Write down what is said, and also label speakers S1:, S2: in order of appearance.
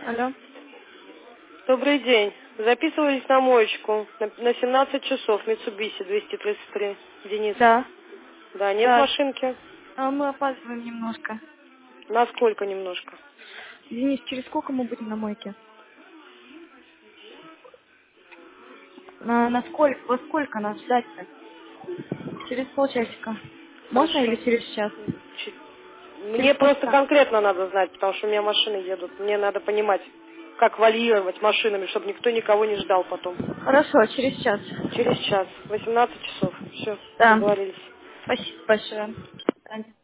S1: Алло.
S2: Добрый день. Записывались на моечку на 17 часов. Mitsubishi 233. Денис.
S1: Да.
S2: Да, нет
S1: Да.
S2: машинки?
S1: Мы опаздываем немножко.
S2: Насколько немножко?
S1: Денис, через сколько мы будем на мойке? На сколько? Во сколько нас ждать-то? Через полчасика. Можно или
S2: Хорошо.
S1: через час?
S2: Чи-
S1: Через
S2: Мне просто
S1: полчаса.
S2: конкретно надо знать, потому что у меня машины едут. Мне надо понимать, как вальировать машинами, чтобы никто никого не ждал потом.
S1: Хорошо, через час.
S2: Через час. 18 часов. Все,
S1: Да.
S2: договорились.
S1: Спасибо большое. До свидания.